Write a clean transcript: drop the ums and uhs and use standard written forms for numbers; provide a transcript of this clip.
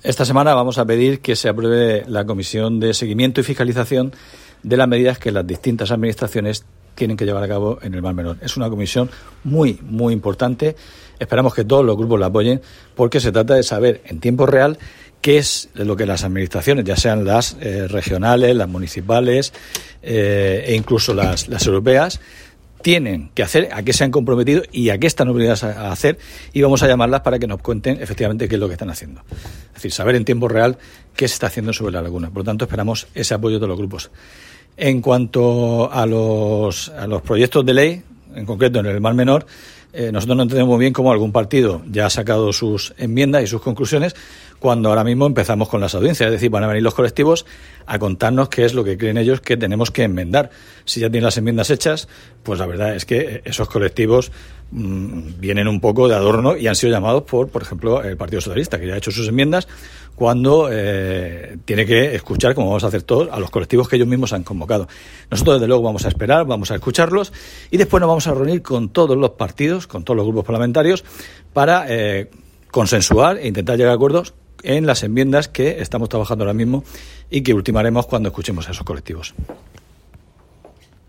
Esta semana vamos a pedir que se apruebe la Comisión de Seguimiento y Fiscalización de las medidas que las distintas administraciones tienen que llevar a cabo en el Mar Menor. Es una comisión muy importante. Esperamos que todos los grupos la apoyen porque se trata de saber en tiempo real qué es lo que las administraciones, ya sean las regionales, las municipales e incluso las europeas, tienen que hacer, a qué se han comprometido y a qué están obligadas a hacer, y vamos a llamarlas para que nos cuenten efectivamente qué es lo que están haciendo. Es decir, saber en tiempo real qué se está haciendo sobre la laguna. Por lo tanto, esperamos ese apoyo de los grupos. En cuanto a los proyectos de ley, en concreto en el Mar Menor, nosotros no entendemos muy bien cómo algún partido ya ha sacado sus enmiendas y sus conclusiones cuando ahora mismo empezamos con las audiencias. Es decir, van a venir los colectivos a contarnos qué es lo que creen ellos que tenemos que enmendar. Si ya tienen las enmiendas hechas, pues la verdad es que esos colectivos vienen un poco de adorno y han sido llamados por ejemplo, el Partido Socialista, que ya ha hecho sus enmiendas, cuando tiene que escuchar, como vamos a hacer todos, a los colectivos que ellos mismos han convocado. Nosotros, desde luego, vamos a esperar, vamos a escucharlos y después nos vamos a reunir con todos los partidos, con todos los grupos parlamentarios, para consensuar e intentar llegar a acuerdos en las enmiendas que estamos trabajando ahora mismo y que ultimaremos cuando escuchemos a esos colectivos.